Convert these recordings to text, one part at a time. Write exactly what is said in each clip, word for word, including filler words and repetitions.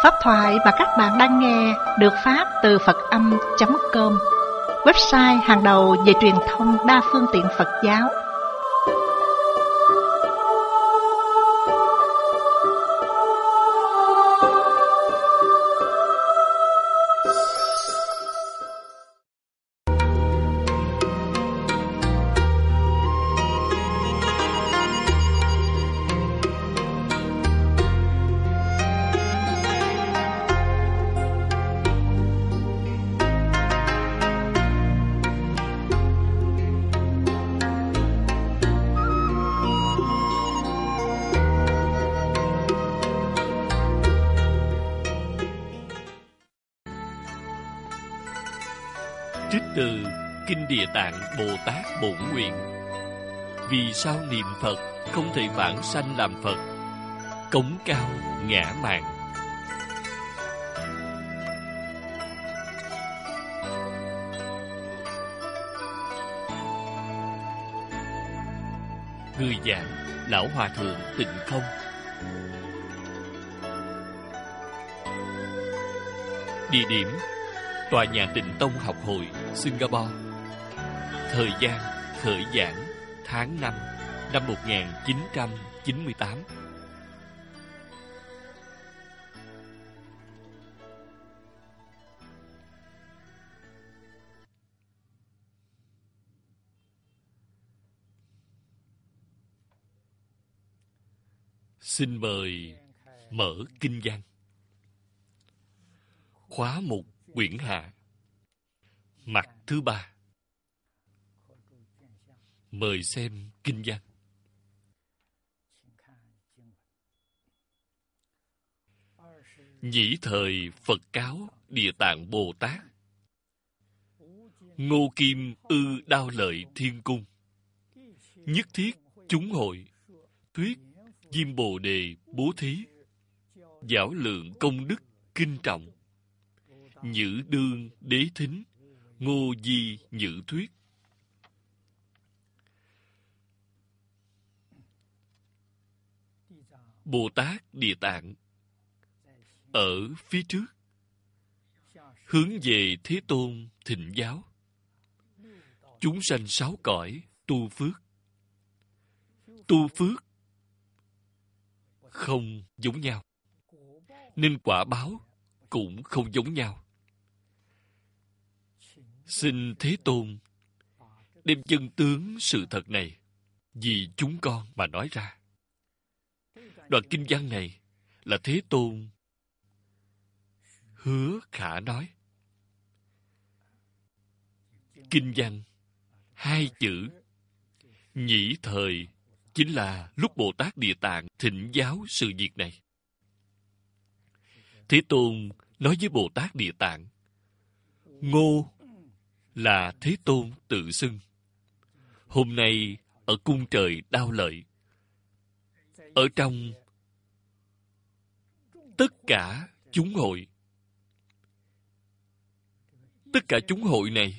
Pháp thoại mà các bạn đang nghe được phát từ Phật Âm chấm com, website hàng đầu về truyền thông đa phương tiện Phật giáo. Trích từ Kinh Địa Tạng Bồ Tát Bổn Nguyện. Vì sao niệm Phật không thể vãng sanh làm Phật? Cống cao ngã mạn. Người giảng Lão Hòa Thượng Tịnh Không. Địa điểm Tòa nhà Tịnh Tông Học Hội, Singapore. Thời gian khởi giảng tháng năm năm một nghìn chín trăm chín mươi tám. Xin mời mở kinh văn. Khóa mục quyển hạ, mặt thứ ba. Mời xem kinh văn. Nhĩ thời Phật cáo Địa Tạng Bồ Tát: Ngô Kim ư Đao Lợi Thiên Cung, nhất thiết chúng hội thuyết Diêm Bồ Đề bố thí, giảo lượng công đức kinh trọng, nhữ đương đế thính, Ngô Di nhữ thuyết. Bồ Tát Địa Tạng ở phía trước hướng về Thế Tôn thỉnh giáo. Chúng sanh sáu cõi tu phước. Tu phước không giống nhau, nên quả báo cũng không giống nhau. Xin Thế Tôn đem chân tướng sự thật này vì chúng con mà nói ra. Đoạn kinh văn này là Thế Tôn hứa khả nói. Kinh văn hai chữ nhĩ thời chính là lúc Bồ Tát Địa Tạng thỉnh giáo sự việc này. Thế Tôn nói với Bồ Tát Địa Tạng, Ngô là Thế Tôn tự xưng. Hôm nay ở cung trời Đao Lợi, ở trong tất cả chúng hội, tất cả chúng hội này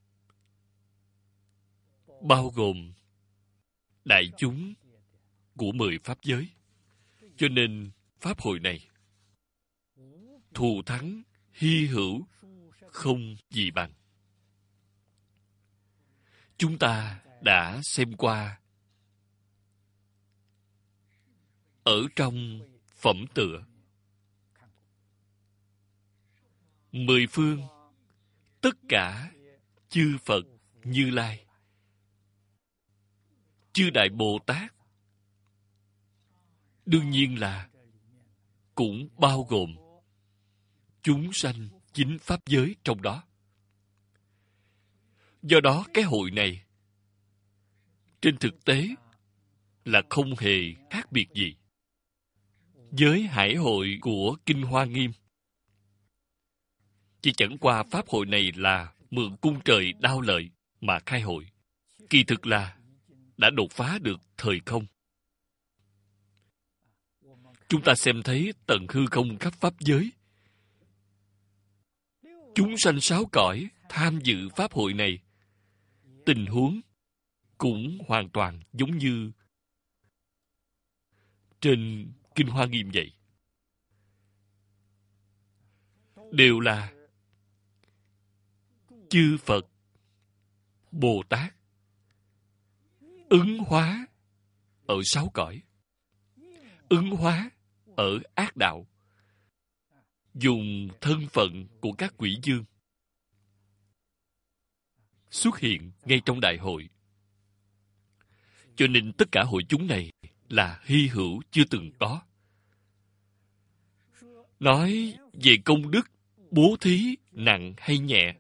bao gồm đại chúng của mười pháp giới. Cho nên pháp hội này thù thắng hy hữu không gì bằng. Chúng ta đã xem qua ở trong phẩm tựa mười phương tất cả chư Phật Như Lai, chư Đại Bồ Tát, đương nhiên là cũng bao gồm chúng sanh chính pháp giới trong đó. Do đó cái hội này trên thực tế là không hề khác biệt gì với hải hội của Kinh Hoa Nghiêm. Chỉ chẳng qua pháp hội này là mượn cung trời Đao Lợi mà khai hội. Kỳ thực là đã đột phá được thời không. Chúng ta xem thấy tận hư không khắp pháp giới. Chúng sanh sáu cõi tham dự pháp hội này, tình huống cũng hoàn toàn giống như trên Kinh Hoa Nghiêm vậy. đều là chư Phật, Bồ Tát ứng hóa ở sáu cõi, ứng hóa ở ác đạo, dùng thân phận của các quỷ vương xuất hiện ngay trong đại hội. Cho nên tất cả hội chúng này là hy hữu chưa từng có. Nói về công đức bố thí nặng hay nhẹ,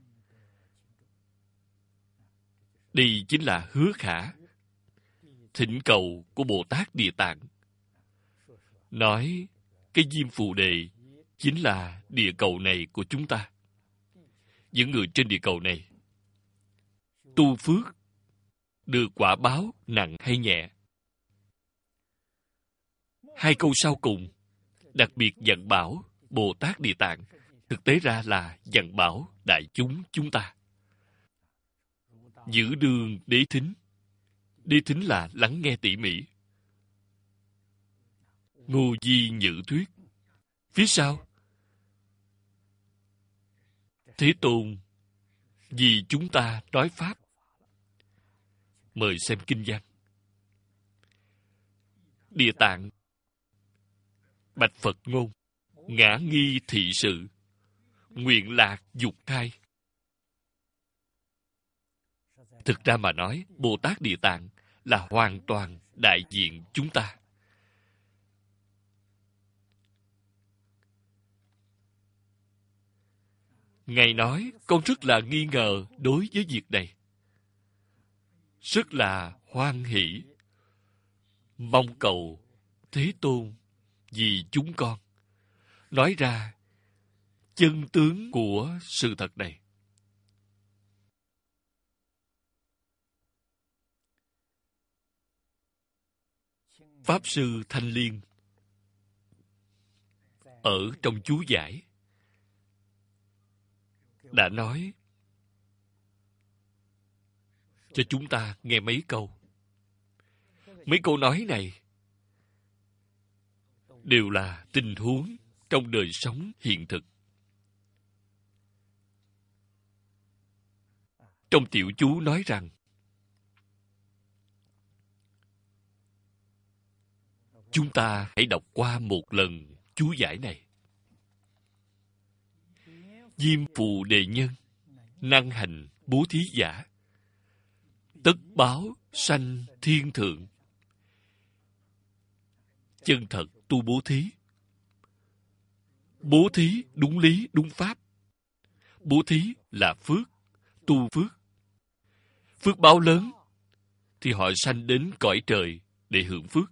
đây chính là hứa khả, thỉnh cầu của Bồ Tát Địa Tạng. Nói cái diêm phù đề chính là địa cầu này của chúng ta. Những người trên địa cầu này tu phước được quả báo nặng hay nhẹ. Hai câu sau cùng đặc biệt dặn bảo Bồ Tát Địa Tạng, thực tế ra là dặn bảo đại chúng chúng ta. Giữ đương đế thính. Đế thính là lắng nghe tỉ mỉ. Ngô Di Nhữ thuyết. Phía sau, Thế Tôn vì chúng ta nói Pháp. Mời xem kinh văn. Địa Tạng bạch Phật ngôn, ngã nghi thị sự, nguyện lạc dục thai. Thực ra mà nói, Bồ Tát Địa Tạng là hoàn toàn đại diện chúng ta. Ngài nói, con rất là nghi ngờ đối với việc này. Rất là hoan hỷ. Mong cầu Thế Tôn vì chúng con nói ra chân tướng của sự thật này. Pháp Sư Thanh Liên ở trong chú giải đã nói cho chúng ta nghe mấy câu. Mấy câu nói này đều là tình huống trong đời sống hiện thực. Trong tiểu chú nói rằng chúng ta hãy đọc qua một lần chú giải này. Diêm phù đề nhân, năng hành bố thí giả, tất báo sanh thiên thượng. Chân thật tu bố thí. Bố thí đúng lý, đúng pháp. Bố thí là phước, tu phước. Phước báo lớn thì họ sanh đến cõi trời để hưởng phước.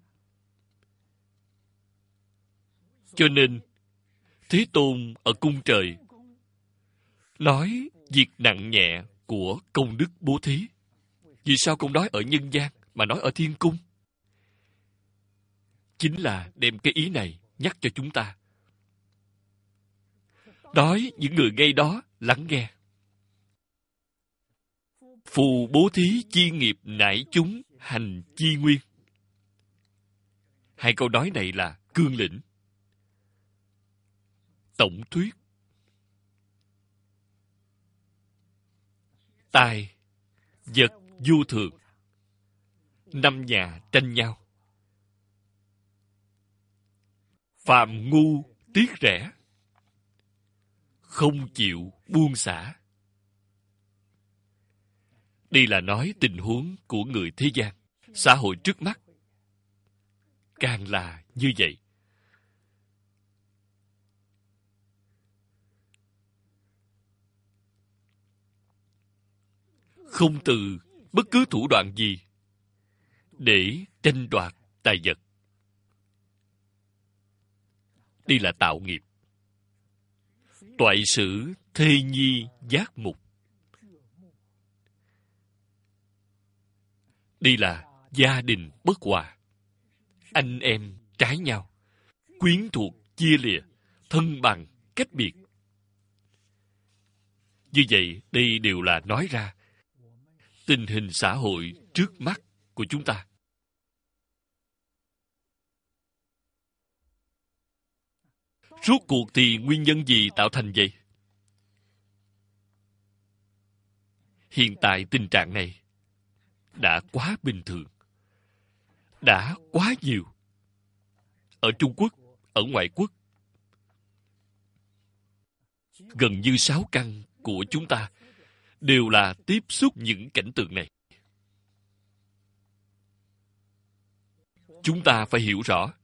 Cho nên, Thế Tôn ở cung trời nói việc nặng nhẹ của công đức bố thí. Vì sao không nói ở nhân gian mà nói ở thiên cung? Chính là đem cái ý này nhắc cho chúng ta. Nói những người ngay đó lắng nghe. Phù bố thí chi nghiệp nải chúng hành chi nguyên. Hai câu nói này là cương lĩnh. Tổng thuyết. Tài, vật vô thường. Năm nhà tranh nhau. Phạm ngu tiếc rẻ. Không chịu buông xả. Đây là nói tình huống của người thế gian. Xã hội trước mắt càng là như vậy. Không từ bất cứ thủ đoạn gì để tranh đoạt tài vật. Đây là tạo nghiệp. Toại sử thê nhi giác mục. Đây là gia đình bất hòa. Anh em trái nhau. Quyến thuộc chia lìa. Thân bằng cách biệt. Như vậy, đây đều là nói ra tình hình xã hội trước mắt của chúng ta. Rốt cuộc thì nguyên nhân gì tạo thành vậy? Hiện tại tình trạng này đã quá bình thường, đã quá nhiều. Ở Trung Quốc, ở ngoại quốc, gần như sáu căn của chúng ta đều là tiếp xúc những cảnh tượng này. Chúng ta phải hiểu rõ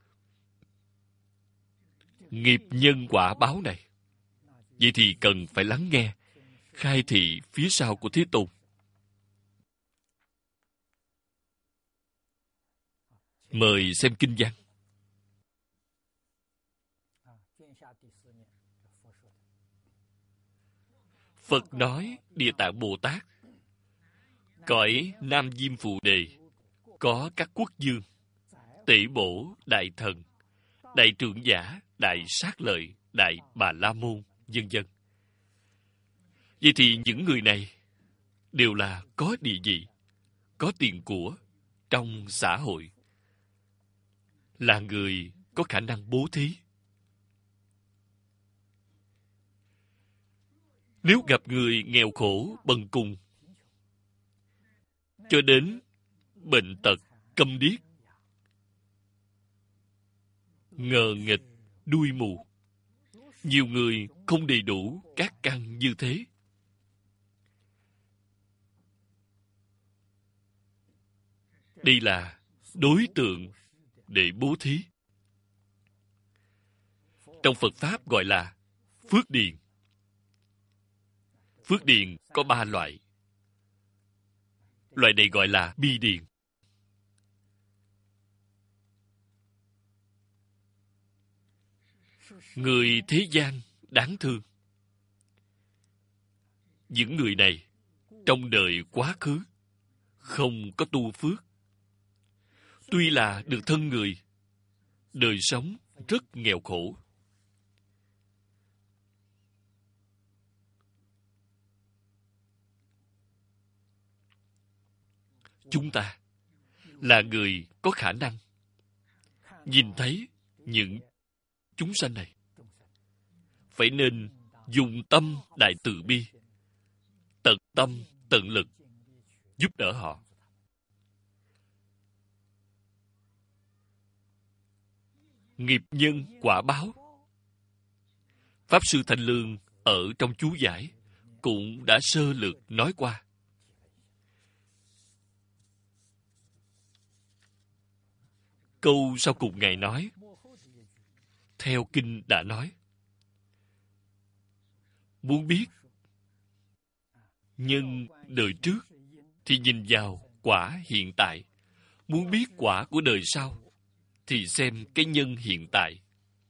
nghiệp nhân quả báo này. Vậy thì cần phải lắng nghe khai thị phía sau của Thế Tôn. Mời xem kinh văn. Phật nói Địa Tạng Bồ Tát, cõi Nam Diêm Phù Đề có các quốc vương, Tỷ Bổ, Đại Thần, Đại Trưởng Giả, Đại Sát Lợi, Đại Bà La Môn, vân vân. Vậy thì những người này đều là có địa vị, có tiền của trong xã hội, là người có khả năng bố thí. Nếu gặp người nghèo khổ, bần cùng, cho đến bệnh tật, câm điếc, ngờ nghịch, đuôi mù, nhiều người không đầy đủ các căn như thế, đây là đối tượng để bố thí. Trong Phật Pháp gọi là phước điền. Phước điền có ba loại. Loại này gọi là bi điền. Người thế gian đáng thương. Những người này trong đời quá khứ không có tu phước. Tuy là được thân người, đời sống rất nghèo khổ. Chúng ta là người có khả năng nhìn thấy những chúng sanh này, phải nên dùng tâm đại từ bi, tận tâm tận lực giúp đỡ họ. Nghiệp nhân quả báo, Pháp Sư Thanh Lương ở trong chú giải cũng đã sơ lược nói qua. Câu sau cùng Ngài nói, theo kinh đã nói, muốn biết nhân đời trước thì nhìn vào quả hiện tại, muốn biết quả của đời sau thì xem cái nhân hiện tại.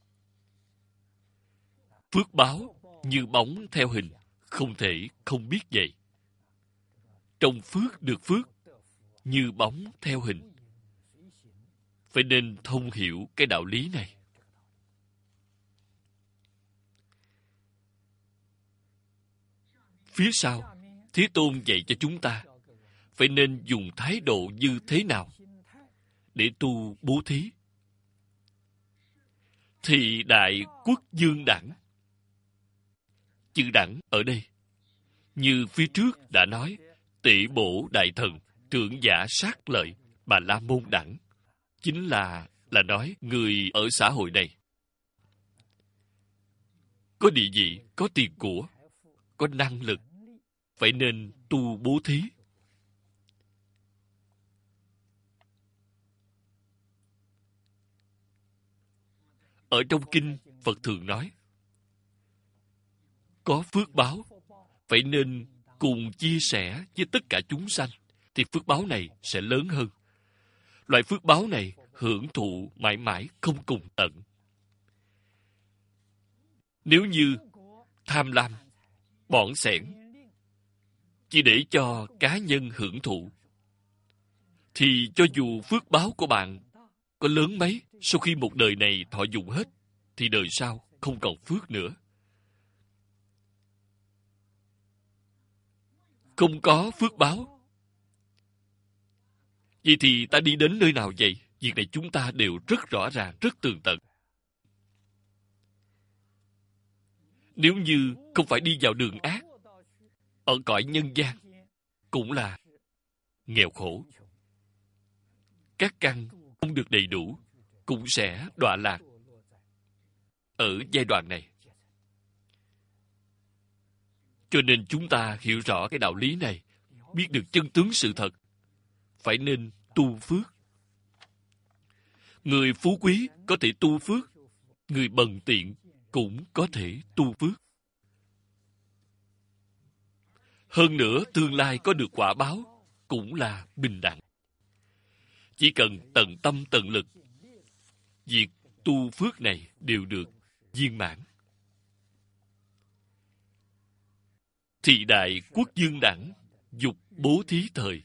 Phước báo như bóng theo hình, không thể không biết vậy. Trong phước được phước, như bóng theo hình. Phải nên thông hiểu cái đạo lý này. Phía sau, Thế Tôn dạy cho chúng ta phải nên dùng thái độ như thế nào để tu bố thí. Thì đại quốc dương đẳng. Chữ đẳng ở đây, như phía trước đã nói, Tỷ Bổ Đại Thần, Trưởng Giả Sát Lợi, Bà La Môn đẳng, chính là là nói người ở xã hội này có địa vị, có tiền của, có năng lực, phải nên tu bố thí. Ở trong kinh, Phật thường nói, có phước báo, phải nên cùng chia sẻ với tất cả chúng sanh, thì phước báo này sẽ lớn hơn. Loại phước báo này hưởng thụ mãi mãi không cùng tận. Nếu như tham lam, bỏng sẻn, chỉ để cho cá nhân hưởng thụ, thì cho dù phước báo của bạn có lớn mấy, sau khi một đời này thọ dụng hết, thì đời sau không còn phước nữa. Không có phước báo, vậy thì ta đi đến nơi nào vậy? Việc này chúng ta đều rất rõ ràng, rất tường tận. Nếu như không phải đi vào đường ác, ở cõi nhân gian, cũng là nghèo khổ. Các căn không được đầy đủ cũng sẽ đọa lạc ở giai đoạn này. Cho nên chúng ta hiểu rõ cái đạo lý này, biết được chân tướng sự thật, phải nên tu phước. Người phú quý có thể tu phước, người bần tiện cũng có thể tu phước. Hơn nữa, tương lai có được quả báo cũng là bình đẳng. Chỉ cần tận tâm tận lực, việc tu phước này đều được viên mãn. Thị đại quốc dương đẳng, dục bố thí thời.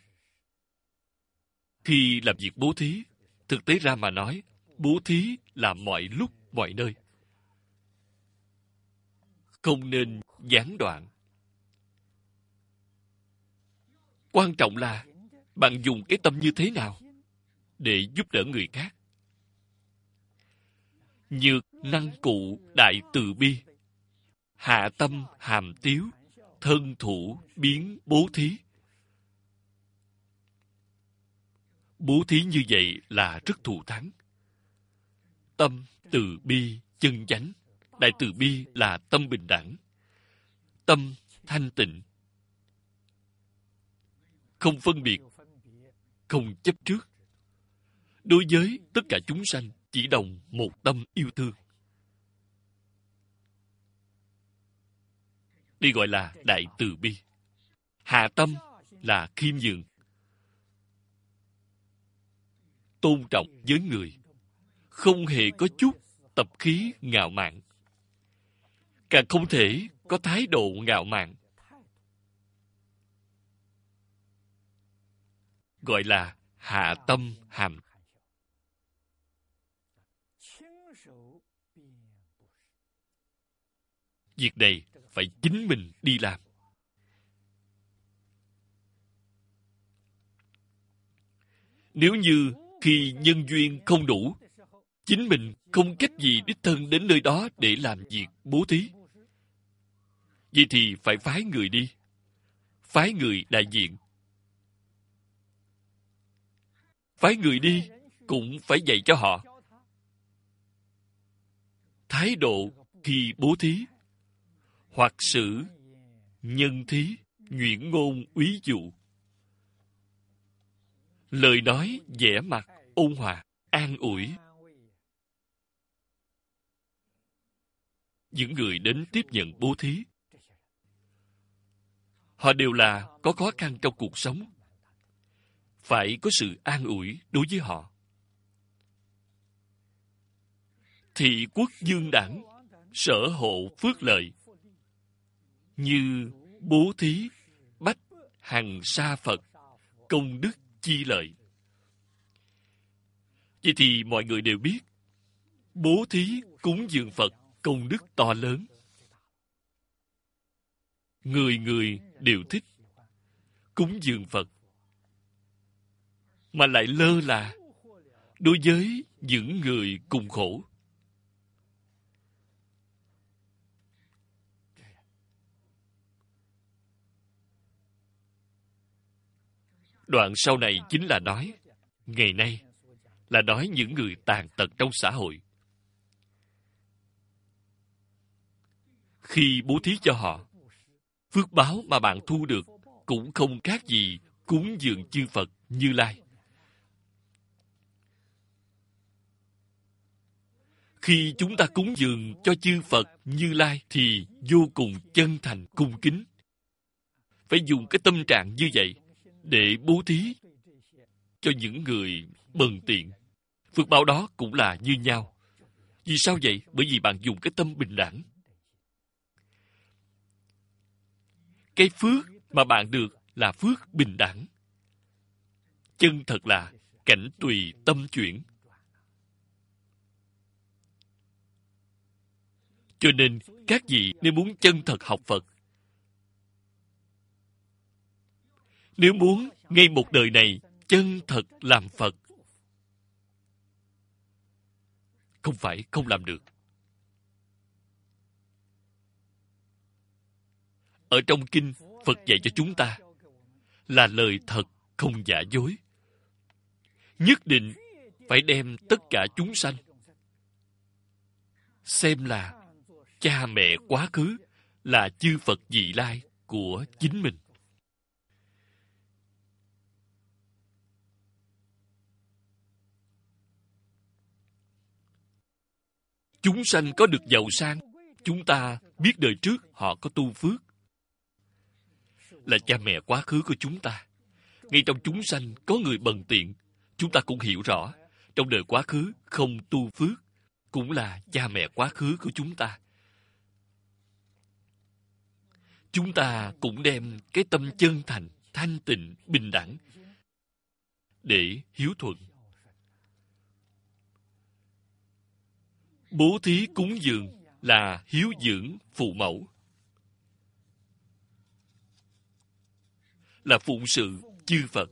Khi làm việc bố thí, thực tế ra mà nói, bố thí là mọi lúc, mọi nơi. Không nên gián đoạn. Quan trọng là bạn dùng cái tâm như thế nào để giúp đỡ người khác. Nhược năng cụ đại từ bi, hạ tâm hàm tiếu, thân thủ biến bố thí. Bố thí như vậy là rất thù thắng. Tâm từ bi chân chánh. Đại từ bi là tâm bình đẳng, tâm thanh tịnh, không phân biệt, không chấp trước. Đối với tất cả chúng sanh chỉ đồng một tâm yêu thương. Đây gọi là đại từ bi. Hạ tâm là khiêm nhường, tôn trọng với người, không hề có chút tập khí ngạo mạn, càng không thể có thái độ ngạo mạn. Gọi là hạ tâm hàm. Việc này phải chính mình đi làm. Nếu như khi nhân duyên không đủ, chính mình không cách gì đích thân đến nơi đó để làm việc bố thí, vậy thì phải phái người đi, phái người đại diện. Phái người đi cũng phải dạy cho họ thái độ khi bố thí, hoặc xử nhân thí, nhuyễn ngôn úy dụ, lời nói vẻ mặt ôn hòa, an ủi những người đến tiếp nhận bố thí. Họ đều là có khó khăn trong cuộc sống, phải có sự an ủi đối với họ. Thị quốc dương đẳng, sở hộ phước lợi, như bố thí bách hằng sa Phật, công đức chi lợi. Vậy thì mọi người đều biết, bố thí cúng dường Phật công đức to lớn. Người người đều thích cúng dường Phật, mà lại lơ là đối với những người cùng khổ. Đoạn sau này chính là nói, ngày nay là nói những người tàn tật trong xã hội. Khi bố thí cho họ, phước báo mà bạn thu được cũng không khác gì cúng dường chư Phật Như Lai. Khi chúng ta cúng dường cho chư Phật Như Lai thì vô cùng chân thành cung kính. Phải dùng cái tâm trạng như vậy để bố thí cho những người bần tiện. Phước báo đó cũng là như nhau. Vì sao vậy? Bởi vì bạn dùng cái tâm bình đẳng. Cái phước mà bạn được là phước bình đẳng. Chân thật là cảnh tùy tâm chuyển. Cho nên, các vị nếu muốn chân thật học Phật, nếu muốn ngay một đời này chân thật làm Phật, không phải không làm được. Ở trong kinh, Phật dạy cho chúng ta, là lời thật không giả dối. Nhất định phải đem tất cả chúng sanh xem là cha mẹ quá khứ, là chư Phật vị lai của chính mình. Chúng sanh có được giàu sang, chúng ta biết đời trước họ có tu phước, là cha mẹ quá khứ của chúng ta. Ngay trong chúng sanh có người bần tiện, chúng ta cũng hiểu rõ, trong đời quá khứ không tu phước, cũng là cha mẹ quá khứ của chúng ta. Chúng ta cũng đem cái tâm chân thành, thanh tịnh, bình đẳng để hiếu thuận. Bố thí cúng dường là hiếu dưỡng phụ mẫu, là phụng sự chư Phật.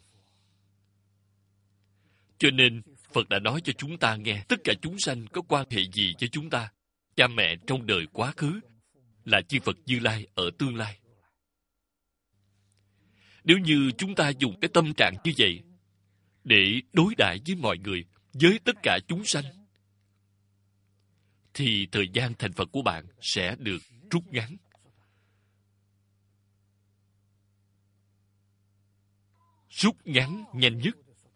Cho nên Phật đã nói cho chúng ta nghe, tất cả chúng sanh có quan hệ gì với chúng ta? Cha mẹ trong đời quá khứ là chư Phật Như Lai ở tương lai. Nếu như chúng ta dùng cái tâm trạng như vậy để đối đãi với mọi người, với tất cả chúng sanh, thì thời gian thành Phật của bạn sẽ được rút ngắn. Rút ngắn nhanh nhất.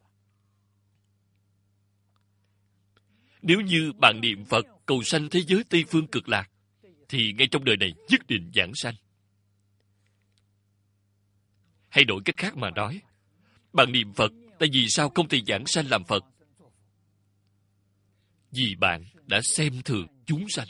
Nếu như bạn niệm Phật cầu sanh thế giới Tây Phương Cực Lạc, thì ngay trong đời này nhất định giảng sanh. Hay đổi cách khác mà nói, bạn niệm Phật, tại vì sao không thể giảng sanh làm Phật? Vì bạn đã xem thường chúng sanh.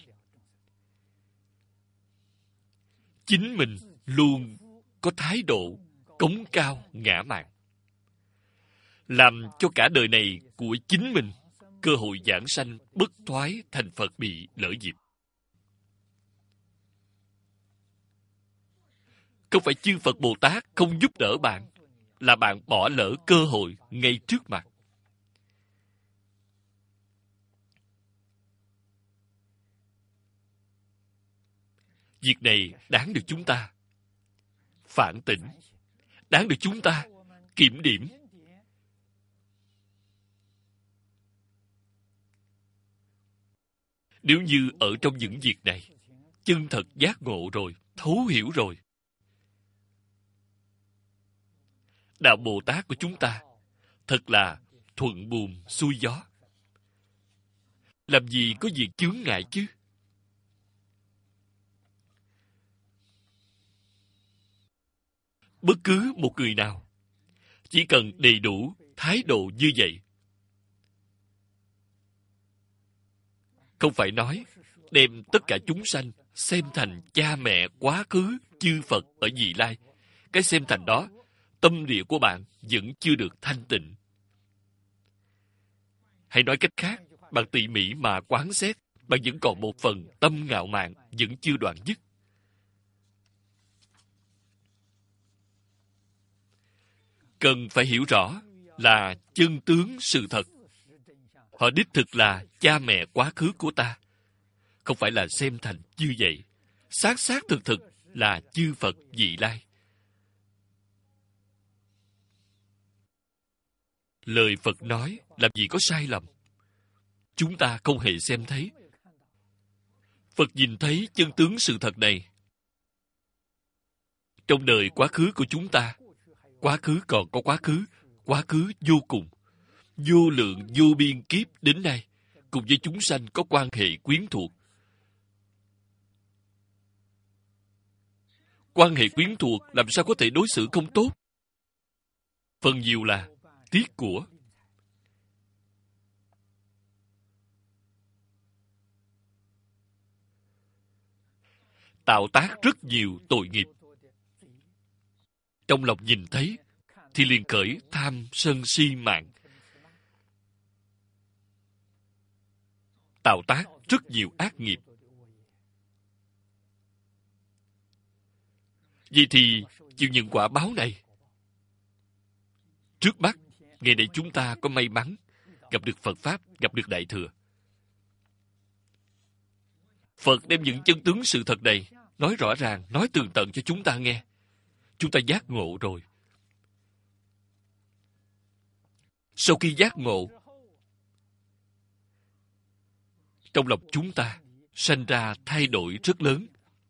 Chính mình luôn có thái độ cống cao ngã mạn, làm cho cả đời này của chính mình cơ hội giảng sanh bất thoái thành Phật bị lỡ dịp. Không phải chư Phật Bồ Tát không giúp đỡ bạn, là bạn bỏ lỡ cơ hội ngay trước mặt. Việc này đáng được chúng ta phản tỉnh, đáng được chúng ta kiểm điểm. Nếu như ở trong những việc này, chân thật giác ngộ rồi, thấu hiểu rồi, Đạo Bồ Tát của chúng ta thật là thuận buồm xuôi gió. Làm gì có việc chướng ngại chứ? Bất cứ một người nào, chỉ cần đầy đủ thái độ như vậy, không phải nói đem tất cả chúng sanh xem thành cha mẹ quá khứ chư Phật ở vị lai. Cái xem thành đó, tâm địa của bạn vẫn chưa được thanh tịnh. Hay nói cách khác, bạn tỉ mỉ mà quán xét, bạn vẫn còn một phần tâm ngạo mạn vẫn chưa đoạn dứt. Cần phải hiểu rõ là chân tướng sự thật. Họ đích thực là cha mẹ quá khứ của ta, không phải là xem thành như vậy. Xác xác thực thực là chư Phật vị lai. Lời Phật nói làm gì có sai lầm. Chúng ta không hề xem thấy. Phật nhìn thấy chân tướng sự thật này. Trong đời quá khứ của chúng ta, quá khứ còn có quá khứ, quá khứ vô cùng, vô lượng vô biên kiếp đến nay, cùng với chúng sanh có quan hệ quyến thuộc. Quan hệ quyến thuộc làm sao có thể đối xử không tốt? Phần nhiều là tiếc của. Tạo tác rất nhiều tội nghiệp. Trong lòng nhìn thấy, thì liền khởi tham sân si mạng. Tạo tác rất nhiều ác nghiệp. Vậy thì chịu những quả báo này. Trước mắt, ngày nay chúng ta có may mắn gặp được Phật Pháp, gặp được Đại Thừa. Phật đem những chân tướng sự thật này nói rõ ràng, nói tường tận cho chúng ta nghe. Chúng ta giác ngộ rồi, Sau khi giác ngộ, trong lòng chúng ta sanh ra thay đổi rất lớn.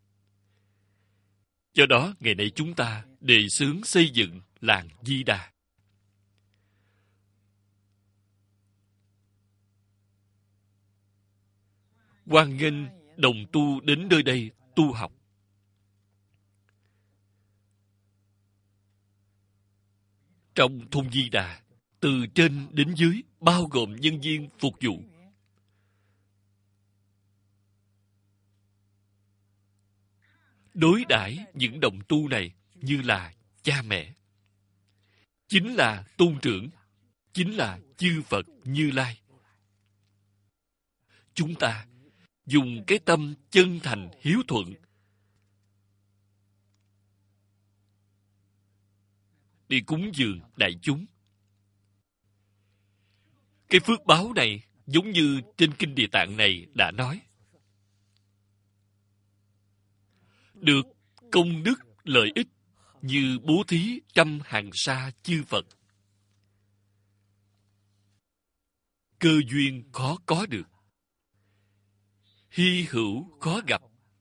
Do đó, ngày nay chúng ta đề xướng xây dựng làng Di Đà. Hoan nghênh đồng tu đến nơi đây tu học. Trong thôn Di Đà, từ trên đến dưới, bao gồm nhân viên phục vụ. Đối đãi những đồng tu này như là cha mẹ, chính là tôn trưởng, chính là chư Phật Như Lai. Chúng ta dùng cái tâm chân thành hiếu thuận đi cúng dường đại chúng. Cái phước báo này giống như trên Kinh Địa Tạng này đã nói, được công đức lợi ích như bố thí trăm hàng sa chư Phật. Cơ duyên khó có được, hy hữu khó gặp.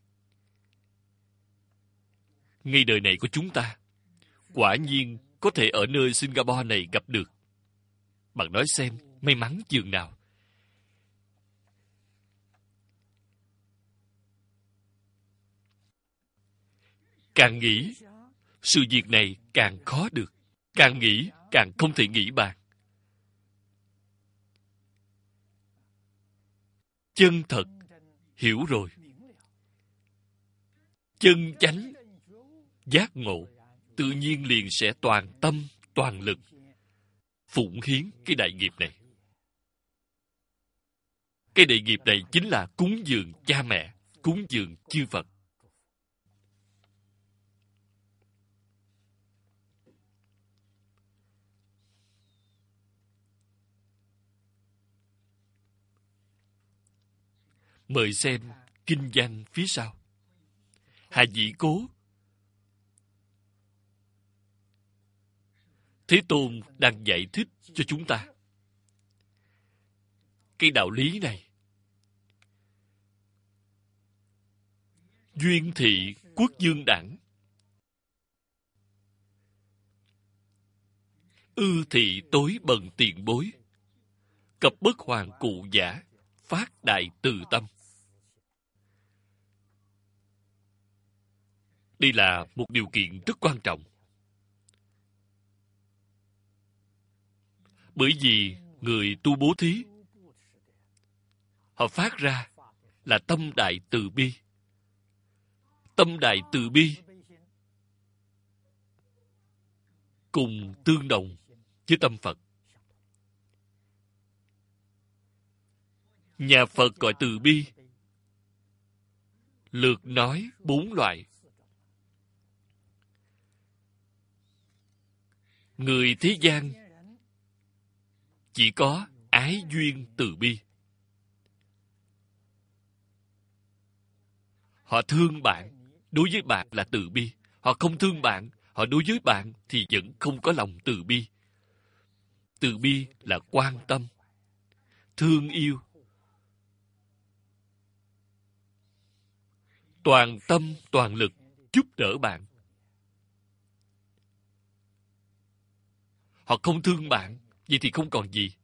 Ngay đời này của chúng ta, quả nhiên có thể ở nơi Singapore này gặp được. Bạn nói xem, may mắn chừng nào. Càng nghĩ, sự việc này càng khó được. Càng nghĩ, càng không thể nghĩ bàn. Chân thật, hiểu rồi. Chân chánh, giác ngộ, tự nhiên liền sẽ toàn tâm, toàn lực phụng hiến cái đại nghiệp này. Cái đại nghiệp này chính là cúng dường cha mẹ, cúng dường chư Phật. Mời xem kinh văn phía sau. Hà Dĩ Cố. Thế Tôn đang giải thích cho chúng ta cái đạo lý này. Duyên thị quốc dương đẳng, ư thị tối bần tiền bối, cập bất hoàng cụ giả, phát đại từ tâm. Đây là một điều kiện rất quan trọng. Bởi vì người tu bố thí, họ phát ra là tâm đại từ bi. Tâm đại từ bi cùng tương đồng với tâm Phật. Nhà Phật gọi từ bi, lược nói bốn loại. Người thế gian chỉ có ái duyên từ bi. Họ thương bạn, đối với bạn là từ bi. Họ không thương bạn, họ đối với bạn thì vẫn không có lòng từ bi. Từ bi là quan tâm, thương yêu, toàn tâm, toàn lực giúp đỡ bạn. Họ không thương bạn, vậy thì không còn gì.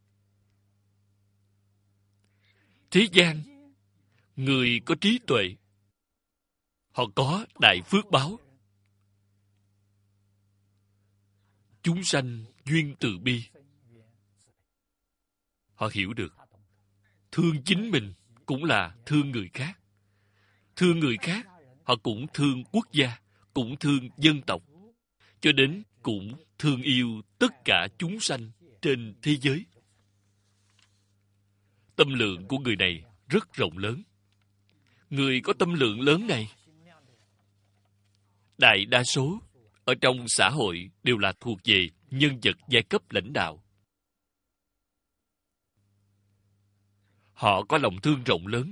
Thế gian, người có trí tuệ, họ có đại phước báo. Chúng sanh duyên từ bi. Họ hiểu được. Thương chính mình cũng là thương người khác. Thương người khác, họ cũng thương quốc gia, cũng thương dân tộc. Cho đến cũng thương yêu tất cả chúng sanh trên thế giới. Tâm lượng của người này rất rộng lớn. Người có tâm lượng lớn này, đại đa số ở trong xã hội đều là thuộc về nhân vật giai cấp lãnh đạo. Họ có lòng thương rộng lớn.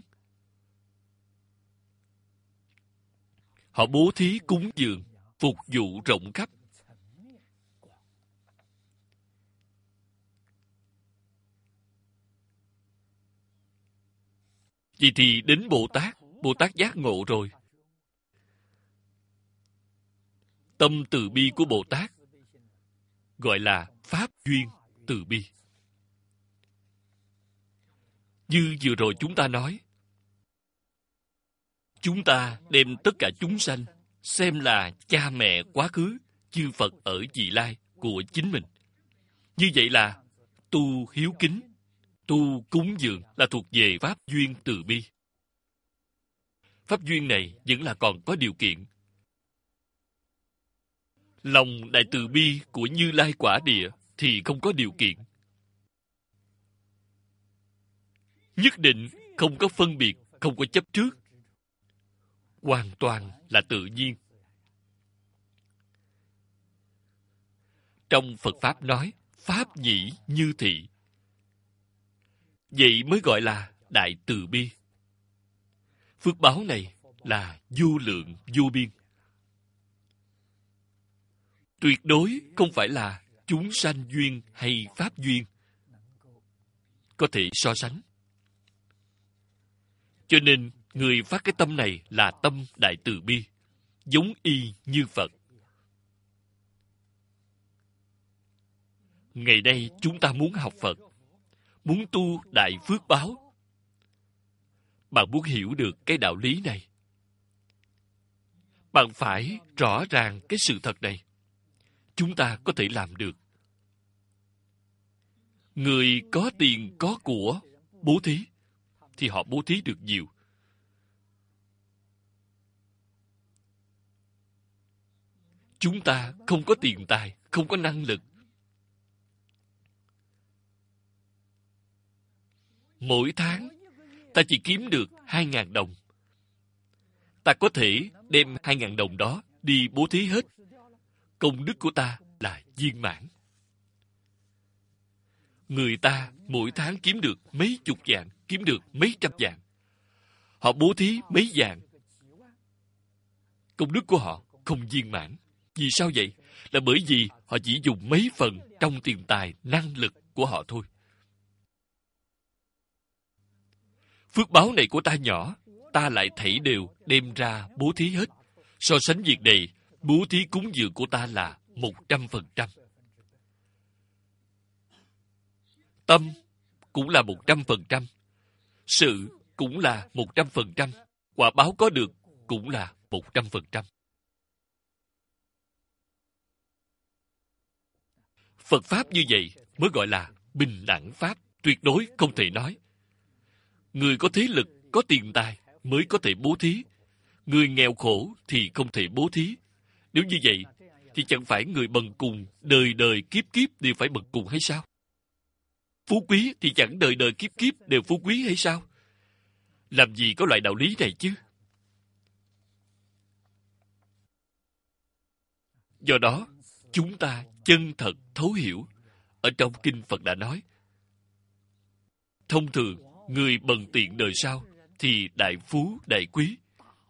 Họ bố thí cúng dường, phục vụ rộng khắp. Vậy thì đến Bồ Tát, Bồ Tát giác ngộ rồi. Tâm từ bi của Bồ Tát gọi là Pháp duyên từ bi. Như vừa rồi chúng ta nói, chúng ta đem tất cả chúng sanh xem là cha mẹ quá khứ, chư Phật ở vị lai của chính mình. Như vậy là tu hiếu kính, tu cúng dường là thuộc về Pháp duyên từ bi. Pháp duyên này vẫn là còn có điều kiện. Lòng đại từ bi của Như Lai quả địa thì không có điều kiện. Nhất định không có phân biệt, không có chấp trước. Hoàn toàn là tự nhiên. Trong Phật Pháp nói, Pháp nhĩ như thị. Vậy mới gọi là đại từ bi. Phước báo này là vô lượng, vô biên. Tuyệt đối không phải là chúng sanh duyên hay Pháp duyên có thể so sánh. Cho nên, người phát cái tâm này là tâm đại từ bi, giống y như Phật. Ngày nay chúng ta muốn học Phật, muốn tu đại phước báo. Bạn muốn hiểu được cái đạo lý này, bạn phải rõ ràng cái sự thật này. Chúng ta có thể làm được. Người có tiền, có của, bố thí, thì họ bố thí được nhiều. Chúng ta không có tiền tài, không có năng lực. Mỗi tháng, ta chỉ kiếm được hai ngàn đồng. Ta có thể đem hai ngàn đồng đó đi bố thí hết. Công đức của ta là viên mãn. Người ta mỗi tháng kiếm được mấy chục vạn, kiếm được mấy trăm vạn. Họ bố thí mấy vạn. Công đức của họ không viên mãn. Vì sao vậy? Là bởi vì họ chỉ dùng mấy phần trong tiền tài, năng lực của họ thôi. Phước báo này của ta nhỏ, ta lại thảy đều đem ra bố thí hết. So sánh việc này, bố thí cúng dường của ta là một trăm phần trăm. Tâm cũng là một trăm phần trăm. Sự cũng là một trăm phần trăm. Quả báo có được cũng là một trăm phần trăm. Phật Pháp như vậy mới gọi là bình đẳng Pháp, tuyệt đối không thể nói. Người có thế lực, có tiền tài mới có thể bố thí. Người nghèo khổ thì không thể bố thí. Nếu như vậy, thì chẳng phải người bần cùng đời đời kiếp kiếp đều phải bần cùng hay sao? Phú quý thì chẳng đời đời kiếp kiếp đều phú quý hay sao? Làm gì có loại đạo lý này chứ? Do đó, chúng ta chân thật thấu hiểu. Ở trong Kinh Phật đã nói, thông thường, người bần tiện đời sau thì đại phú, đại quý.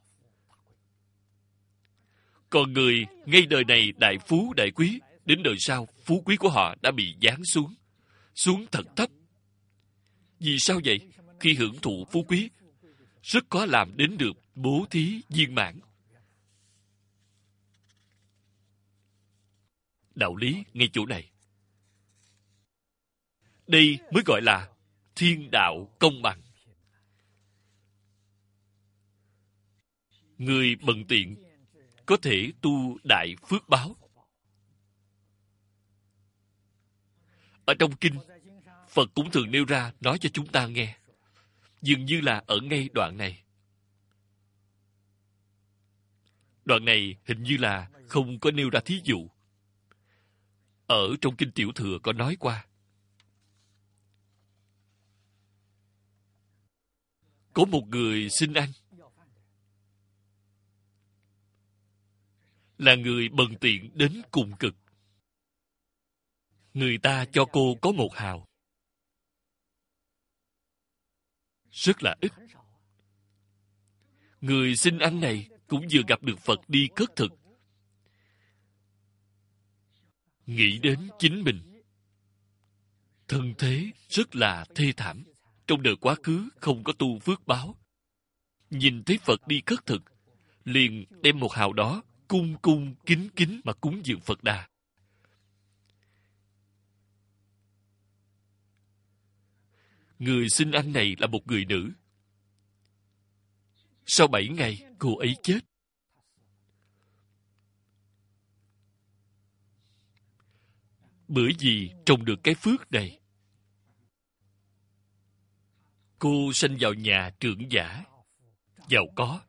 Còn người ngay đời này đại phú, đại quý, đến đời sau, phú quý của họ đã bị giáng xuống, xuống thật thấp. Vì sao vậy? Khi hưởng thụ phú quý, rất khó làm đến được bố thí viên mãn. Đạo lý ngay chỗ này. Đây mới gọi là thiên đạo công bằng. Người bần tiện có thể tu đại phước báo. Ở trong kinh, Phật cũng thường nêu ra nói cho chúng ta nghe. Dường như là ở ngay đoạn này. Đoạn này hình như là không có nêu ra thí dụ. Ở trong Kinh Tiểu Thừa có nói qua. Có một người xin ăn. Là người bần tiện đến cùng cực. Người ta cho cô có một hào. Rất là ít. Người xin ăn này cũng vừa gặp được Phật đi khất thực. Nghĩ đến chính mình, thân thế rất là thê thảm. trong đời quá khứ không có tu phước báo, nhìn thấy Phật đi khất thực, liền đem một hào đó cung cung kính kính mà cúng dường Phật Đà. Người sinh anh này là một người nữ. Sau bảy ngày, cô ấy chết. Bởi vì trồng được cái phước này, cô sinh vào nhà trưởng giả, giàu có,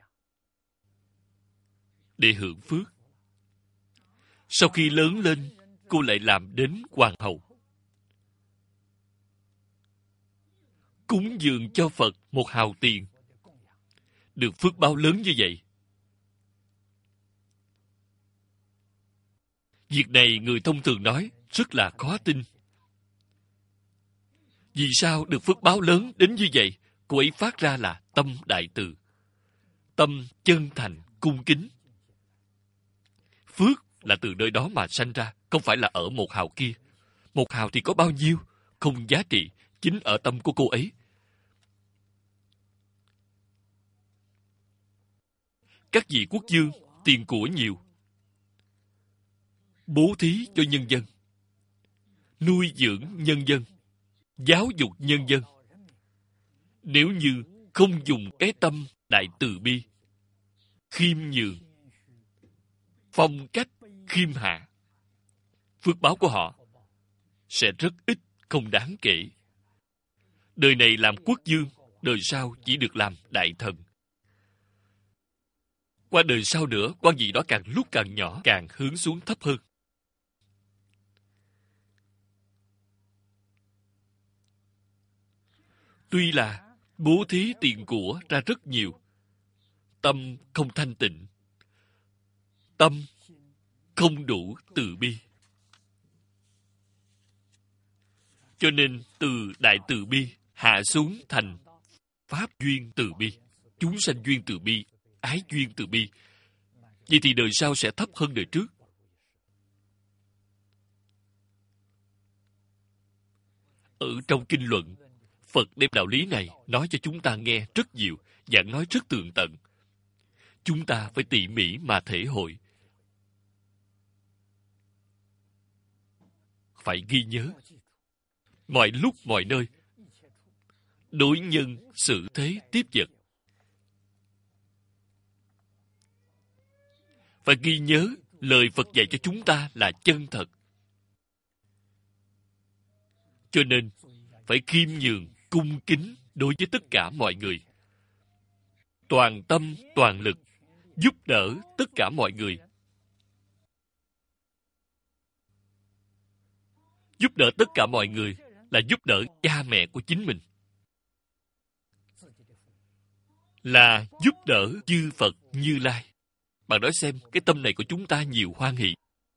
để hưởng phước. Sau khi lớn lên, cô lại làm đến hoàng hậu. Cúng dường cho Phật một hào tiền, được phước báo lớn như vậy. Việc này người thông thường nói rất là khó tin. Vì sao được phước báo lớn đến như vậy? Cô ấy phát ra là tâm đại từ, tâm chân thành, cung kính. Phước là từ nơi đó mà sanh ra, không phải là ở một hào kia. Một hào thì có bao nhiêu? Không giá trị, chính ở tâm của cô ấy. Các vị quốc vương, tiền của nhiều, bố thí cho nhân dân, nuôi dưỡng nhân dân, giáo dục nhân dân. Nếu như không dùng cái tâm đại từ bi, khiêm nhường, phong cách khiêm hạ, phước báo của họ sẽ rất ít, không đáng kể. Đời này làm quốc vương, đời sau chỉ được làm đại thần. Qua đời sau nữa, quan vị đó càng lúc càng nhỏ, càng hướng xuống thấp hơn. Tuy là bố thí tiền của ra rất nhiều, tâm không thanh tịnh, tâm không đủ từ bi. Cho nên từ đại từ bi hạ xuống thành pháp duyên từ bi, chúng sanh duyên từ bi, ái duyên từ bi. Vậy thì đời sau sẽ thấp hơn đời trước. Ở trong kinh luận, Phật đem đạo lý này nói cho chúng ta nghe rất nhiều, giảng nói rất tường tận. Chúng ta phải tỉ mỉ mà thể hội, phải ghi nhớ. Mọi lúc mọi nơi, đối nhân xử thế tiếp vật, phải ghi nhớ lời Phật dạy cho chúng ta là chân thật. Cho nên phải khiêm nhường, cung kính đối với tất cả mọi người, toàn tâm toàn lực giúp đỡ tất cả mọi người. Giúp đỡ tất cả mọi người là giúp đỡ cha mẹ của chính mình, là giúp đỡ chư Phật Như Lai. Bạn nói xem, cái tâm này của chúng ta nhiều hoan hỷ,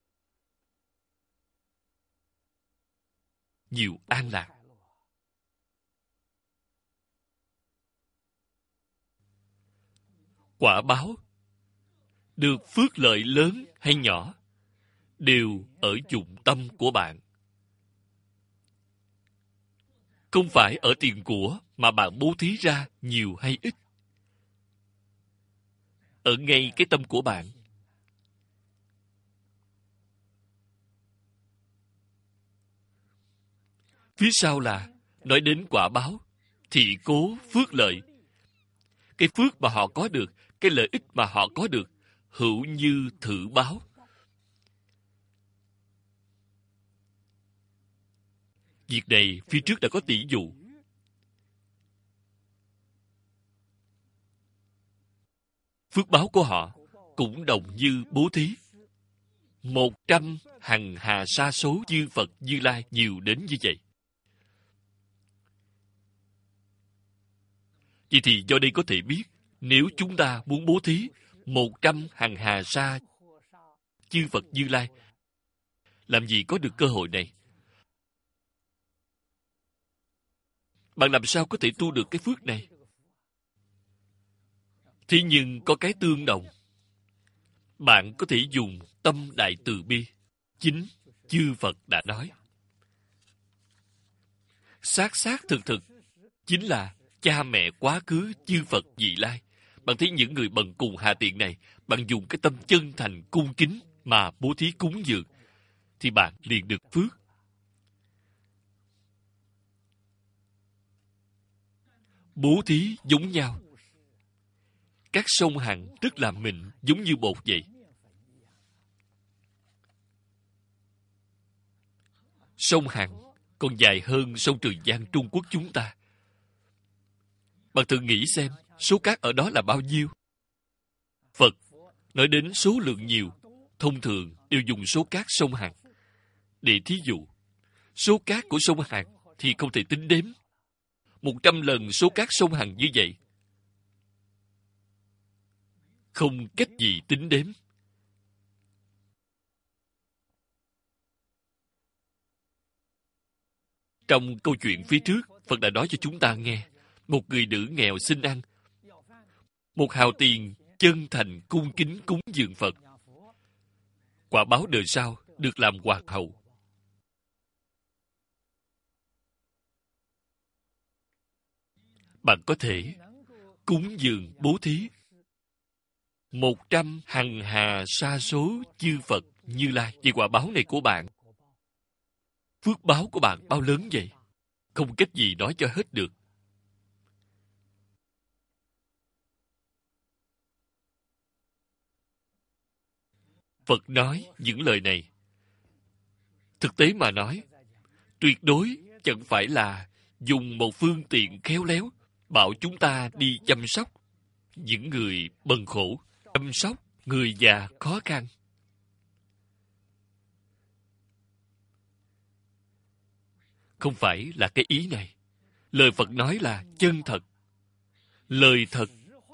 nhiều an lạc. Quả báo, được phước lợi lớn hay nhỏ, đều ở dụng tâm của bạn. Không phải ở tiền của mà bạn bố thí ra nhiều hay ít. Ở ngay cái tâm của bạn. Phía sau là nói đến quả báo, thị cố phước lợi. Cái phước mà họ có được, cái lợi ích mà họ có được, hữu như thử báo. Việc này phía trước đã có tỷ dụ. Phước báo của họ cũng đồng như bố thí. Một trăm hằng hà sa số chư Phật Như Lai nhiều đến như vậy. Vậy thì do đây có thể biết, nếu chúng ta muốn bố thí một trăm hằng hà sa chư Phật Như Lai, làm gì có được cơ hội này? Bạn làm sao có thể tu được cái phước này? Thế nhưng có cái tương đồng. Bạn có thể dùng tâm đại từ bi. Chính chư Phật đã nói. Xác xác thực thực, chính là cha mẹ quá khứ chư Phật vị lai. Bạn thấy những người bần cùng hạ tiện này, bạn dùng cái tâm chân thành cung kính mà bố thí cúng dường, thì bạn liền được phước. Bố thí giống nhau. Các sông Hằng rất là mịn, giống như bột vậy. Sông Hằng còn dài hơn sông Trường Giang Trung Quốc chúng ta. Bạn thử nghĩ xem, số cát ở đó là bao nhiêu? Phật nói đến số lượng nhiều, thông thường đều dùng số cát sông Hằng. Để thí dụ, số cát của sông Hằng thì không thể tính đếm. Một trăm lần số cát sông Hằng như vậy, không cách gì tính đếm. Trong câu chuyện phía trước, Phật đã nói cho chúng ta nghe, một người nữ nghèo xin ăn, một hào tiền chân thành cung kính cúng dường Phật, quả báo đời sau được làm hoàng hậu. Bạn có thể cúng dường bố thí một trăm hằng hà sa số chư Phật Như Lai. Vì quả báo này của bạn, phước báo của bạn bao lớn vậy, không cách gì nói cho hết được. Phật nói những lời này, thực tế mà nói, tuyệt đối chẳng phải là dùng một phương tiện khéo léo bảo chúng ta đi chăm sóc những người bần khổ, chăm sóc người già khó khăn. Không phải là cái ý này. Lời Phật nói là chân thật. Lời thật.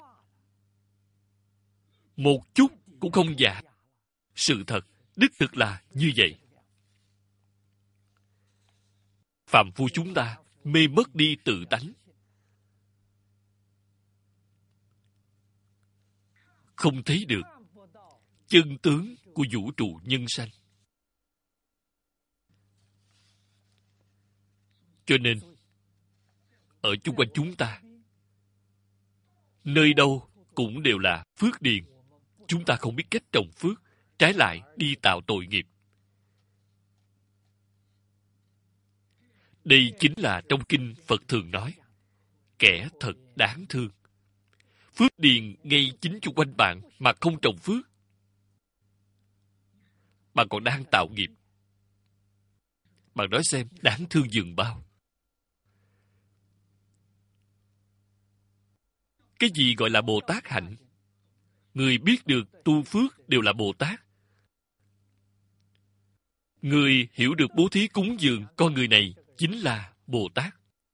Một chút cũng không giả. Sự thật, đích thực là như vậy. Phàm phu chúng ta mê mất đi tự tánh. Không thấy được chân tướng của vũ trụ nhân sanh. Cho nên, ở chung quanh chúng ta, nơi đâu cũng đều là phước điền. Chúng ta không biết cách trồng phước, trái lại đi tạo tội nghiệp. Đây chính là trong kinh Phật thường nói, kẻ thật đáng thương. Phước điền ngay chính chung quanh bạn mà không trồng phước, bạn còn đang tạo nghiệp. Bạn nói xem, đáng thương dường bao. Cái gì gọi là Bồ Tát hạnh? Người biết được tu phước đều là Bồ Tát. Người hiểu được bố thí cúng dường, con người này chính là Bồ Tát.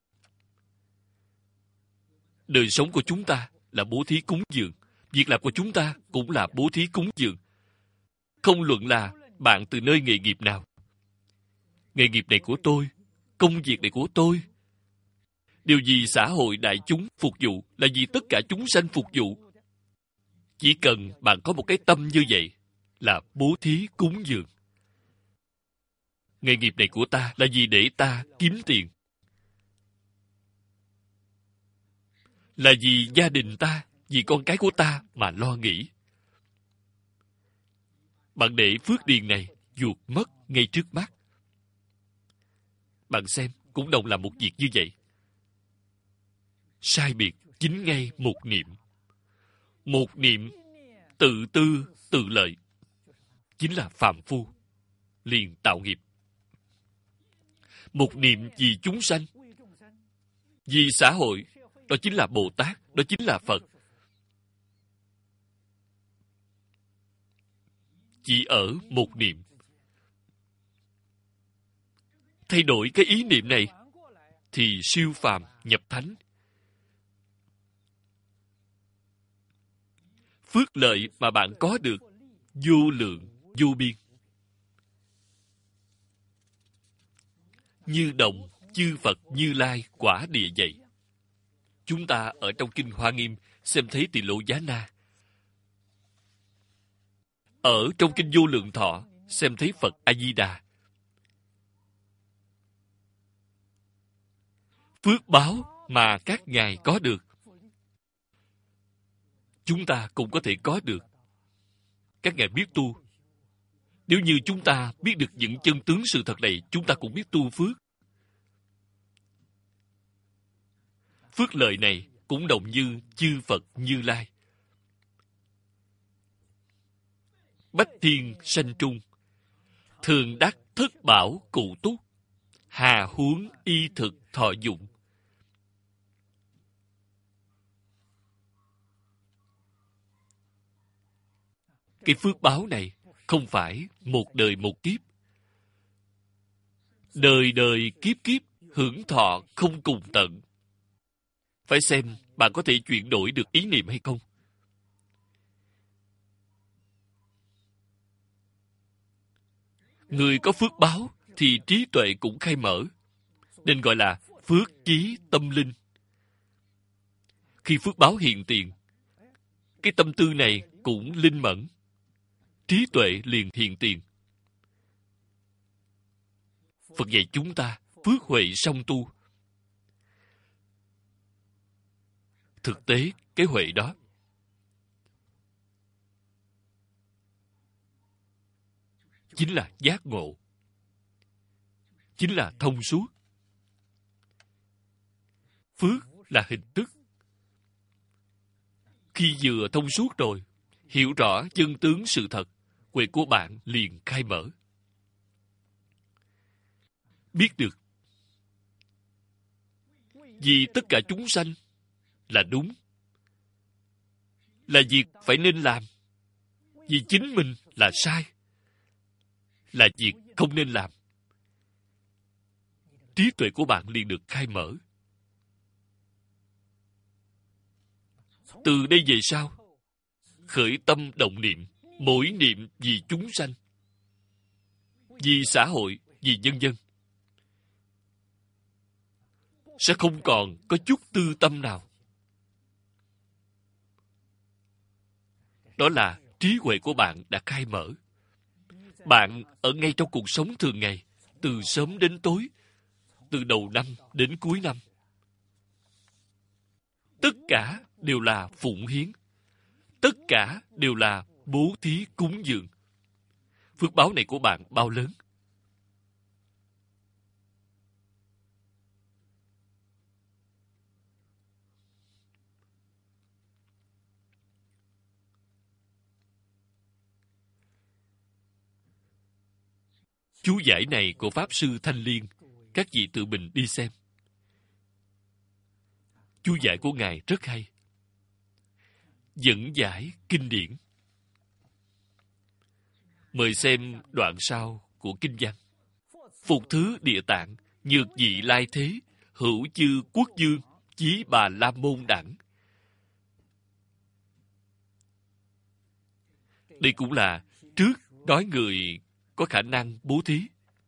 Đời sống của chúng ta là bố thí cúng dường. Việc làm của chúng ta cũng là bố thí cúng dường. Không luận là bạn từ nơi nghề nghiệp nào. Nghề nghiệp này của tôi, công việc này của tôi. Điều gì xã hội đại chúng phục vụ là vì tất cả chúng sanh phục vụ. Chỉ cần bạn có một cái tâm như vậy là bố thí cúng dường. Nghề nghiệp này của ta là vì để ta kiếm tiền. Là vì gia đình ta, vì con cái của ta mà lo nghĩ. Bạn để phước điền này vụt mất ngay trước mắt. Bạn xem, cũng đồng là một việc như vậy. Sai biệt chính ngay một niệm. Một niệm tự tư tự lợi, chính là phàm phu, liền tạo nghiệp. Một niệm vì chúng sanh, vì xã hội, đó chính là Bồ Tát, đó chính là Phật. Chỉ ở một niệm. Thay đổi cái ý niệm này thì siêu phàm nhập thánh. Phước lợi mà bạn có được vô lượng, vô biên. Như đồng chư Phật Như Lai quả địa vậy. Chúng ta ở trong kinh Hoa Nghiêm xem thấy Tỳ Lô Giá Na. Ở trong kinh Vô Lượng Thọ xem thấy Phật A Di Đà. Phước báo mà các ngài có được, chúng ta cũng có thể có được. Các ngài biết tu. Nếu như chúng ta biết được những chân tướng sự thật này, chúng ta cũng biết tu phước. Phước lợi này cũng đồng như chư Phật Như Lai. Bách thiên sanh trung, thường đắc thất bảo cụ túc, hà huống y thực thọ dụng. Cái phước báo này không phải một đời một kiếp. Đời đời kiếp kiếp hưởng thọ không cùng tận. Phải xem bạn có thể chuyển đổi được ý niệm hay không. Người có phước báo thì trí tuệ cũng khai mở, nên gọi là phước chí tâm linh. Khi phước báo hiện tiền, cái tâm tư này cũng linh mẫn, trí tuệ liền hiện tiền. Phật dạy chúng ta phước huệ song tu. Thực tế, cái huệ đó chính là giác ngộ, chính là thông suốt. Phước là hình thức. Khi vừa thông suốt rồi, hiểu rõ chân tướng sự thật, huệ của bạn liền khai mở. Biết được vì tất cả chúng sanh là đúng, là việc phải nên làm. Vì chính mình là sai, là việc không nên làm. Trí tuệ của bạn liền được khai mở. Từ đây về sau, khởi tâm động niệm, mỗi niệm vì chúng sanh, vì xã hội, vì nhân dân, sẽ không còn có chút tư tâm nào. Đó là trí huệ của bạn đã khai mở. Bạn ở ngay trong cuộc sống thường ngày, từ sớm đến tối, từ đầu năm đến cuối năm, tất cả đều là phụng hiến, tất cả đều là bố thí cúng dường. Phước báo này của bạn bao lớn? Chú giải này của Pháp Sư Thanh Liên, các vị tự mình đi xem. Chú giải của Ngài rất hay. Dẫn giải kinh điển. Mời xem đoạn sau của kinh văn. Phục thứ địa tạng, nhược dị lai thế, hữu chư quốc dương, chí bà la môn đẳng. Đây cũng là trước nói người có khả năng bố thí.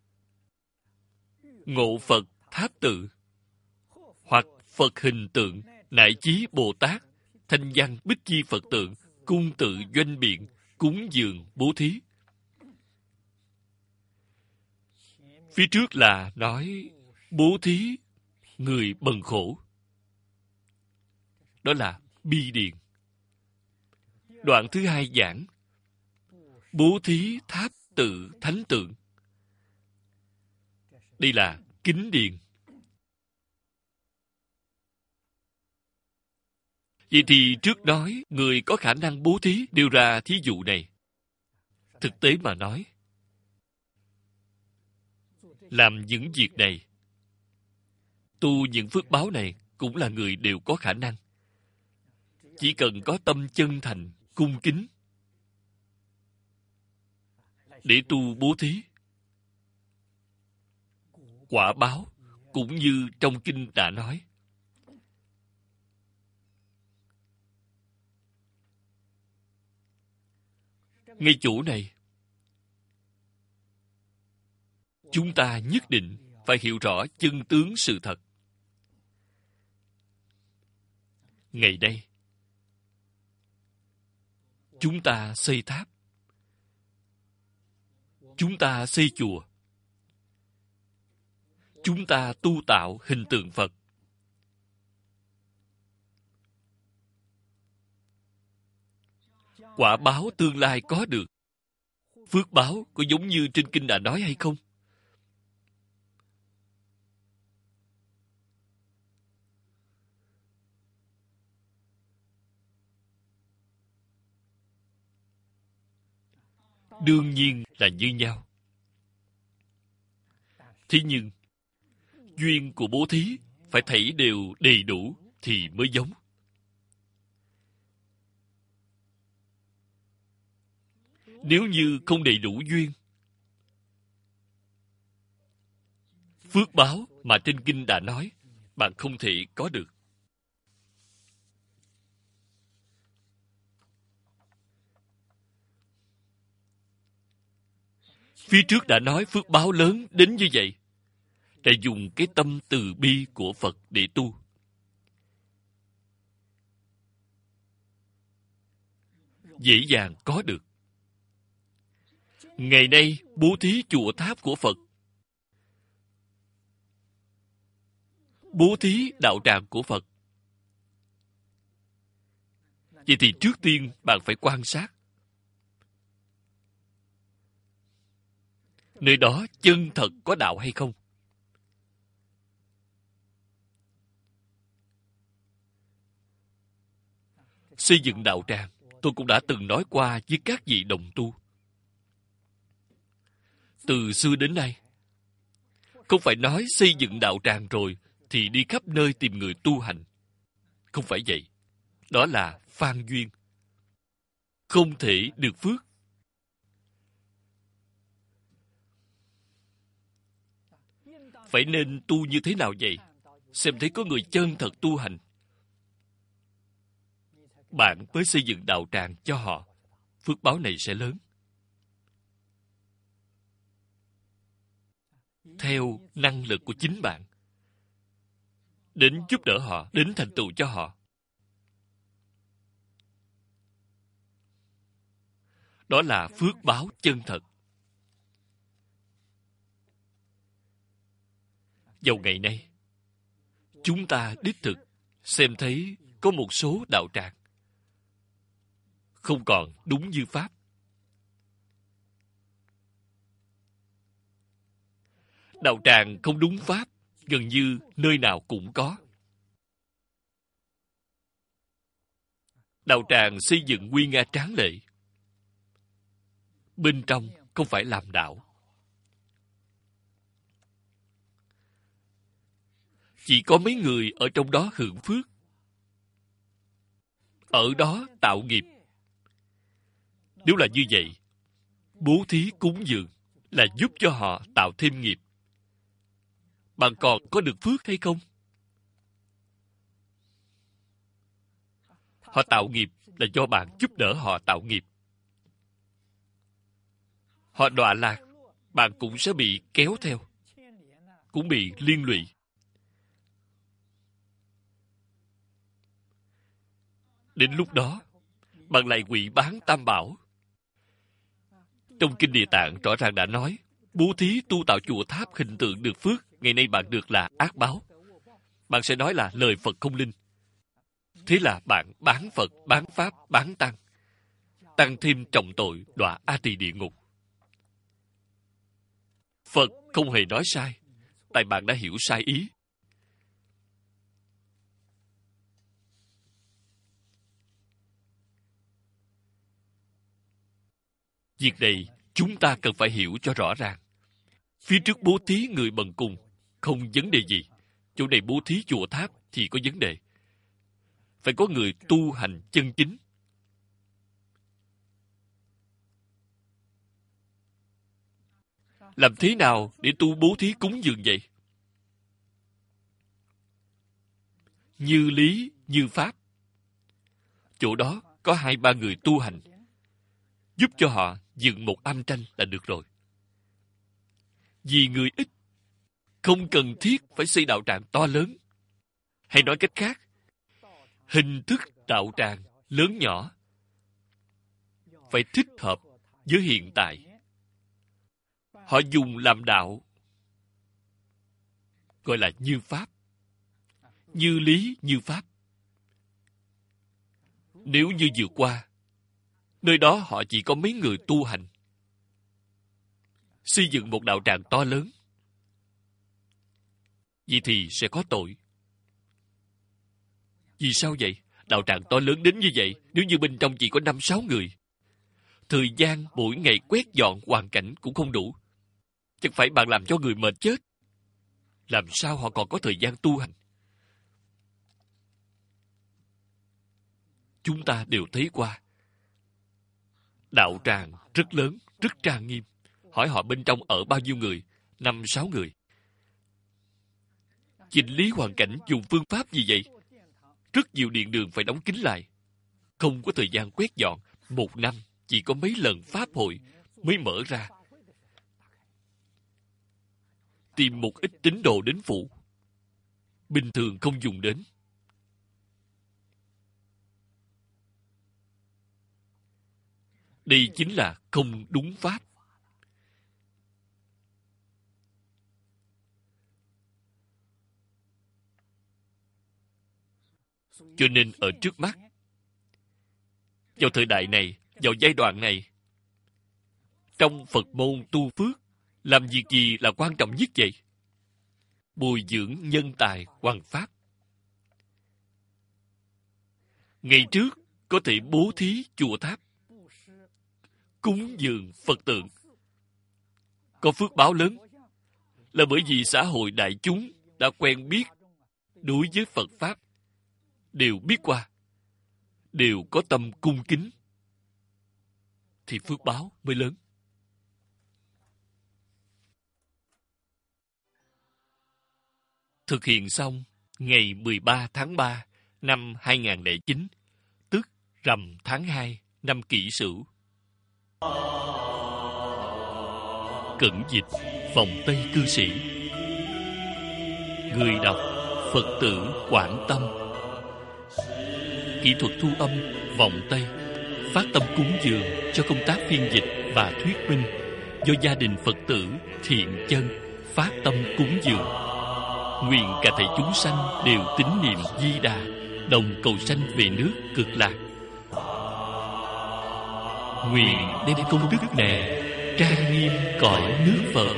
Ngộ Phật tháp tự, hoặc Phật hình tượng, nại chí Bồ Tát, thanh văn bích chi Phật tượng, cung tự doanh biện, cúng dường bố thí. Phía trước là nói bố thí người bần khổ. Đó là bi điền. Đoạn thứ hai giảng bố thí tháp tự thánh tượng. Đây là kính điền. Vậy thì trước nói người có khả năng bố thí đưa ra thí dụ này. Thực tế mà nói, làm những việc này, tu những phước báo này cũng là người đều có khả năng. Chỉ cần có tâm chân thành, cung kính để tu bố thí, quả báo cũng như trong kinh đã nói. Ngay chỗ này, chúng ta nhất định phải hiểu rõ chân tướng sự thật. Ngày nay, chúng ta xây tháp, chúng ta xây chùa, chúng ta tu tạo hình tượng Phật. quả báo tương lai có được. Phước báo có giống như trên kinh đã nói hay không? Đương nhiên là như nhau. Thế nhưng, duyên của bố thí phải thảy đều đầy đủ thì mới giống. Nếu như không đầy đủ duyên, phước báo mà trên kinh đã nói, bạn không thể có được. Phía trước đã nói phước báo lớn đến như vậy, đã dùng cái tâm từ bi của Phật để tu. Dễ dàng có được. Ngày nay, bố thí chùa tháp của Phật, bố thí đạo tràng của Phật. Vậy thì trước tiên bạn phải quan sát. Nơi đó chân thật có đạo hay không? Xây dựng đạo tràng, tôi cũng đã từng nói qua với các vị đồng tu. Từ xưa đến nay, không phải nói xây dựng đạo tràng rồi thì đi khắp nơi tìm người tu hành. Không phải vậy. Đó là phan duyên. Không thể được phước. Phải nên tu như thế nào vậy? Xem thấy có người chân thật tu hành, bạn mới xây dựng đạo tràng cho họ. Phước báo này sẽ lớn. Theo năng lực của chính bạn, đến giúp đỡ họ, đến thành tựu cho họ. Đó là phước báo chân thật. Vào ngày nay, chúng ta đích thực xem thấy có một số đạo tràng không còn đúng như Pháp. Đạo tràng không đúng Pháp gần như nơi nào cũng có. Đạo tràng xây dựng nguy nga tráng lệ, bên trong không phải làm đạo. Chỉ có mấy người ở trong đó hưởng phước, ở đó tạo nghiệp. Nếu là như vậy, bố thí cúng dường là giúp cho họ tạo thêm nghiệp. Bạn còn có được phước hay không? Họ tạo nghiệp là do bạn giúp đỡ họ tạo nghiệp. Họ đọa lạc, bạn cũng sẽ bị kéo theo, cũng bị liên lụy. Đến lúc đó, bạn lại quỵ bán tam bảo. Trong Kinh Địa Tạng rõ ràng đã nói, bố thí tu tạo chùa tháp hình tượng được phước, ngày nay bạn được là ác báo. Bạn sẽ nói là lời Phật không linh. Thế là bạn bán Phật, bán Pháp, bán Tăng. Tăng thêm trọng tội, đọa A Tỳ địa ngục. Phật không hề nói sai, tại bạn đã hiểu sai ý. Việc này chúng ta cần phải hiểu cho rõ ràng. Phía trước bố thí người bần cùng, không vấn đề gì. Chỗ này bố thí chùa tháp thì có vấn đề. Phải có người tu hành chân chính. Làm thế nào để tu bố thí cúng dường vậy? Như lý, như pháp. Chỗ đó có hai ba người tu hành, giúp cho họ dựng một âm tranh là được rồi. Vì người ít, không cần thiết phải xây đạo tràng to lớn. Hay nói cách khác, hình thức đạo tràng lớn nhỏ phải thích hợp với hiện tại. Họ dùng làm đạo, gọi là như pháp. Như lý, như pháp. Nếu như vừa qua, Nơi đó họ chỉ có mấy người tu hành, xây dựng một đạo tràng to lớn. Vậy thì sẽ có tội. Vì sao vậy? Đạo tràng to lớn đến như vậy, nếu như bên trong chỉ có năm sáu người, thời gian mỗi ngày quét dọn hoàn cảnh cũng không đủ. Chẳng phải bạn làm cho người mệt chết. Làm sao họ còn có thời gian tu hành? Chúng ta đều thấy qua. Đạo tràng rất lớn, rất trang nghiêm. Hỏi họ bên trong ở bao nhiêu người? Năm, sáu người. Chỉnh lý hoàn cảnh dùng phương pháp gì vậy? Rất nhiều điện đường phải đóng kín lại. Không có thời gian quét dọn. Một năm chỉ có mấy lần pháp hội mới mở ra. Tìm một ít tín đồ đến phụ. Bình thường không dùng đến. Đây chính là không đúng pháp. Cho nên ở trước mắt, vào thời đại này, vào giai đoạn này, trong Phật môn tu phước, làm việc gì là quan trọng nhất vậy? Bồi dưỡng nhân tài hoằng pháp. Ngày trước có thể bố thí chùa tháp, cúng dường Phật tượng, có phước báo lớn, là bởi vì xã hội đại chúng đã quen biết đối với Phật pháp, đều biết qua, đều có tâm cung kính, thì phước báo mới lớn. Thực hiện xong ngày mười ba tháng ba năm hai nghìn không trăm lẻ chín, tức rằm tháng hai năm Kỷ Sửu. Cẩn dịch vòng Tây cư sĩ. Người đọc Phật tử Quảng Tâm. Kỹ thuật thu âm vòng Tây. Phát tâm cúng dường cho công tác phiên dịch và thuyết minh do gia đình Phật tử Thiện Chân phát tâm cúng dường. Nguyện cả thảy chúng sanh đều tín niệm Di Đà, đồng cầu sanh về nước Cực Lạc. Nguyện đem công đức này trang nghiêm cõi nước Phật.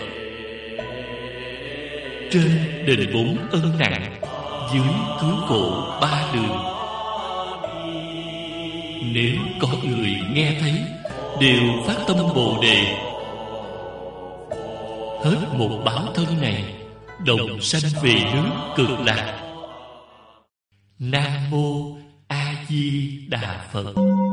Trên đền bốn ân nặng, dưới cứu khổ ba đường. Nếu có người nghe thấy, đều phát tâm Bồ Đề, hết một báo thân này, đồng sanh về nước Cực Lạc. Nam Mô A Di Đà Phật.